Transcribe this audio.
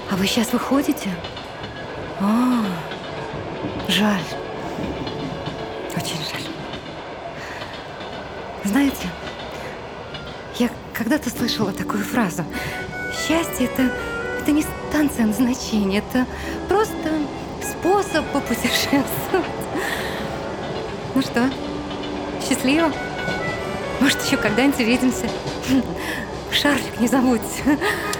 А вы сейчас выходите? А, жаль. Очень жаль. Знаете, я когда-то слышала такую фразу. Счастье это не станция назначения, это просто способ попутешествовать. Ну что, счастливо? Может, еще когда-нибудь увидимся? Шарфик не забудьте.